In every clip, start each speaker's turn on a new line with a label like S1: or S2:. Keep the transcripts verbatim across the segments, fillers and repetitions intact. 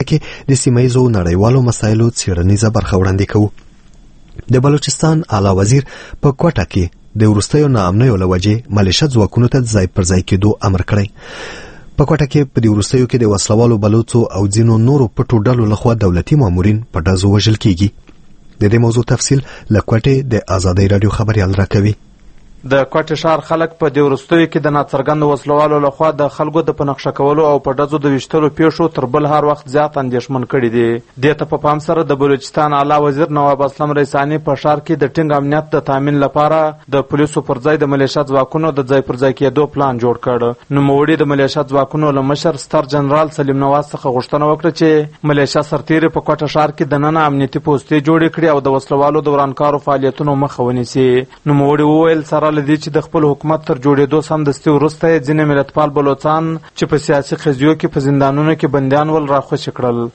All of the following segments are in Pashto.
S1: کې د سیمه ییزو نړیوالو مسایلو څېړنیزه برخه وړاندې کوو. د بلوچستان اعلی وزیر په کوټه کې د وروستیو ناامنیو له وجې ملیشه ځواکونو ته ځای پر ځای کېدو امر کړی. په کوټه کې په دې وروستیو کې د وسلوالو بلوڅو او ځینو نورو پټو ډلو لخوا دولتي مامورین په ډزو وژل کیږي. د دې موضوع تفصیل له کوټې د آزادۍ راډیو خبريال راکوي.
S2: د کوټې ښار خلک په دې وروستیو کې د ناڅرګندو وسلوالو لخوا د خلکو د پنقشه کولو او په ډزو د ویشتلو پیښو تر بل هر وخت زیات اندېښمن کړي دي. دې ته په پام سره د بلوچستان اعلی وزیر نواب اسلم ریسانی په ښار کې د ټینګ امنیت د تامین لپاره د پولیسو پر ځای د ملیشه ځواکونو د ځای پر ځای کېدو پلان جوړ کړ. نوموړي د ملیشه ځواکونو له مشر ستر جنرال سلیم نواز څخه غوښتنه وکړه چې ملیشه سرتیري په کوټه ښار کې دننه امنیتي پوستې جوړې کړي او د وسلوالو د ورانکارو فعالیتونو مخه ونیسي. نوموړي وویل سره له دې چې د خپل حکومت تر جوړېدو سمدستي وروسته یې ځینې ملتپال بلوڅان چې په سیاسي قضیو کې په زندانونو کې بندیان ول راخوشي کړل.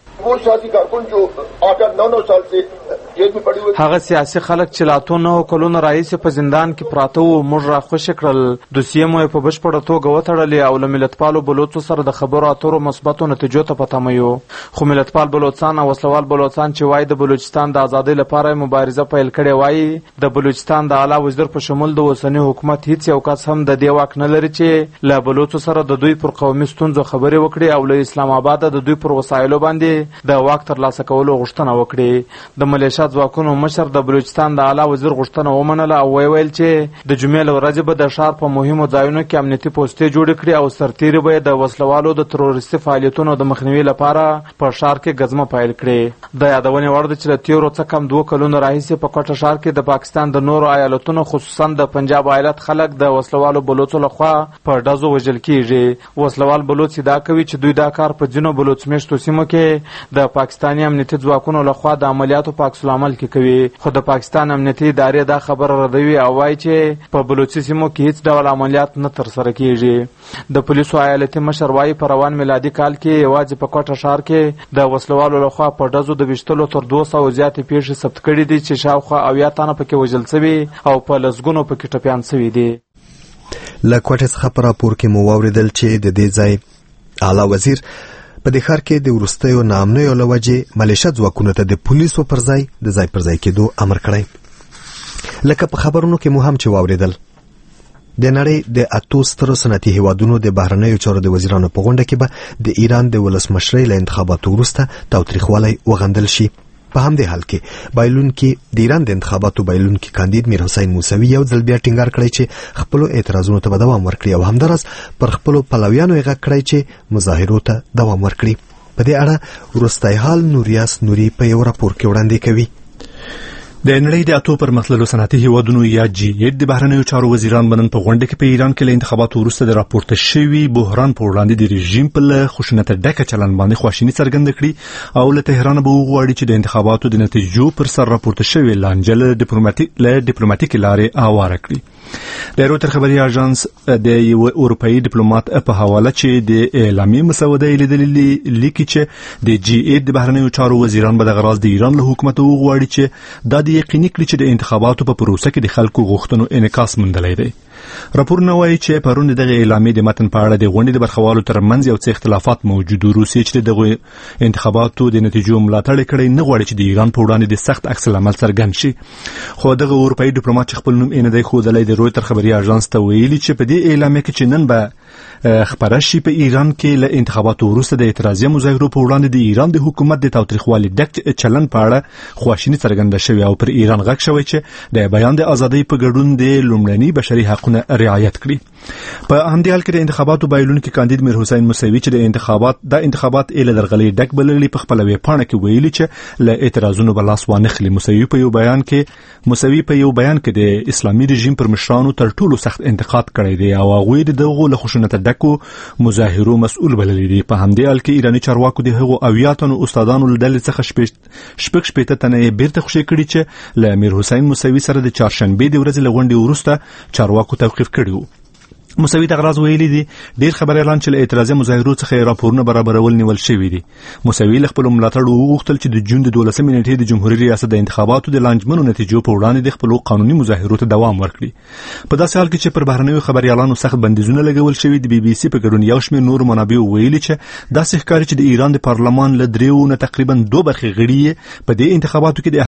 S2: هغه سیاسي خلک چې لا اتو نهو کلونو راهیسې په زندان کې پراته وو موږ راخوشي کړل. دوسیې مو یې په بشپړه توګه وتړلې او له ملتپالو بلوڅو سره د خبرو اترو مثبتو نتیجو ته په تمه یو. خو ملتپال بلوڅان او وسلوال بلوڅان چې وایي د بلوچستان د ازادۍ لپاره مبارزه پیل کړې وایي د بلوچستان د اعلی وزیر په شمول د اوسني حکومت هیڅ یو کس هم د دې واک نه لري چې له بلوڅو سره د دوی پر قومي ستونزو خبرې وکړي او له اسلام آباد د دوی پر وسایلو باندې د واک ترلاسه کولو غوښتنه وکړي. د ملیشه ځواکونو مشر د بلوچستان د اعلی وزیر غوښتنه ومنله او ویل چې د جمعې له ورځې به د ښار په مهمو ځایونو کې امنیتي پوستې جوړې کړي او سرتیري به د وسلوالو د تروریستي فعالیتونو د مخنیوي لپاره په ښار کې ګزمه پیل کړي. د یادونې وړ ده چې له تېرو څه کم دوه کلونو راهیسې په کوټه ښار کې د پاکستان د نورو ایالتونو خصوصا د پنجاب ایالت خلک د وسلوالو بلوڅو لخوا په ډزو وژل کیږي. وسلوال بلوڅ ادعا کوي چې دوی دا کار په ځینو بلوڅ میشتو سیمو کې د پاکستاني امنیتي ځواکونو لخوا د عملیاتو په عکس العمل کې کوي. خو د پاکستان امنیتي ادارې دا خبره ردوي او وایي چې په بلوچي سیمو کې هیڅ ډول عملیات نه ترسره کیږي. د پولیسو ایالتي مشر وایي په روان میلادي کال کې یوازې په کوټه ښار کې د وسلوالو لخوا په ډزو د ویشتلو تر دوه سوه زیاتې پیښې ثبت کړي دي چې شاوخوا اویا تنه پکې وژل سوي او په لسګونو پکې ټپیان سوي دي.
S1: له کوټې څخه په راپور کې مو واورېدل چې د دې ځای اعلی وزیر په دې ښار کې د وروستیو ناامنیو له وجې ملیشه ځواکونو ته د پولیسو پر ځای د ځای پر ځای کېدو امر کړی. لکه په خبرونو کې مو هم چې واورېدل د نړۍ د اتو سترو صنعتي هیوادونو د بهرنیو چارو د وزیرانو په غونډه کې به د ایران د ولسمشرۍ له انتخاباتو وروسته تاوتریخوالی وغندل شي. په همدې حال کې بایلونکي د ایران د انتخاباتو بایلونکي کاندید میر حسین موسوي یو ځل بیا ټینګار کړی چې خپلو اعتراضونو ته به دوام ورکړي او همداراز پر خپلو پلویانو یې غږ کړی چې مظاهرو ته دوام ورکړي. په دې اړه وروستی حال نوریاس نوري په یو راپور کې وړاندې کوي.
S3: د نړۍ د اتو پرمختللو صنعتي هیوادونو یا جی ایټ د بهرنیو چارو وزیران بنن په غونډه کې په ایران کې له انتخاباتو وروسته د راپورته شوي بحران په وړاندې د رژیم په له خشونت ډکه چلند باندې خواشیني څرګنده کړي او له تهران به وغواړي چې د انتخاباتو د نتیجو پر سر راپورته شوي لانجه له ډیپلوماټیک له ډیپلوماټیکي لارې هواره کړي. د رویټر خبري اژانس د یو اروپאי ډیپلوماټ په حواله چې د اعلامي مسوده لیدلې لیکي چې د جی ایټ د بهرنیو چارو وزیران به د غراض د ایران له حکومت وغواړي چې د یقیني کړي چې د انتخاباتو په پروسه کې د خلکو غوښتنو انعکاس موندلی دی. راپورونه وایي چې پرون دغه اعلامیې د متن په اړه د غونډې د برخوالو ترمنځ یو څه اختلافات موجود وو. روسیې چې دغه انتخاباتو د نتیجو ملاتړ کړی نه غواړي چې د ایران په وړاندې د سخت عکس العمل څرګند شي. خو دغه اروپאי ډیپلوماټ چې خپل نوم یې نه دی ښودلی د رویټر خبري اژانس ته ویلي چې په دې اعلامیه کې چې نن به خبره شي په ایران کې له انتخاباتو وروسته د اعتراضي مظاهرو په وړاندې د ایران د حکومت د تاوتریخوالي ډک چلن په اړه خواشیني څرګنده شوې او پر ایران غږ شوی چې د بیان د ازادۍ په ګډون د لومړني بشري حقوقو رعایت کړي. په همدې حال کې د انتخاباتو بایلونکي کاندید میر حسین موسوي چې د انتخابات د انتخابات ال درغلي ډک بللي په خپل ویبپاڼه کې ویلي چې له اعتراضونو بلاس وانخلي. موسوي په یو بیان کې موسوي په یو بیان کې د اسلامي رژیم پر مشرانو تر ټولو سخت انتقاد کړی دی او هغوی د دغو له خشونت ډکو مظاهرو مسؤل بللي دي. په همدې حال کې ایراني چارواکو د هغو اویا تنو استادانو له ډلې څخه شپږ شپېته تنه یې بیرته خوشي کړي چې له میر حسین موسوي سره د چهارشنبې د ورځې له غونډې وروسته چارواکو توقیف کړي وو. موسوي تغراز ویلي دي ډیر خبريالان چې له اعتراضي مظاهرو څخه راپورونه برابرول نیول شوي دي. موسوي له خپل ملاتړو وغوښتل چې د جون د دولسمې نیټې د جمهوریت ریاست د انتخاباتو د لانجمنو نتیجو په وړاندې د خپل قانوني مظاهرو ته دوام ورکړي. په داسې حال کې چې پر بهرنیو خبريالانو سخت بندیزونه لګول شوي دي، بي بي سي په ګډون یو شمېر نور منابع ویلي چې داسې ښکاري چې د ایران د پارلمان له دریو نه تقریبا دوه برخې غړي په دې انتخاباتو کې د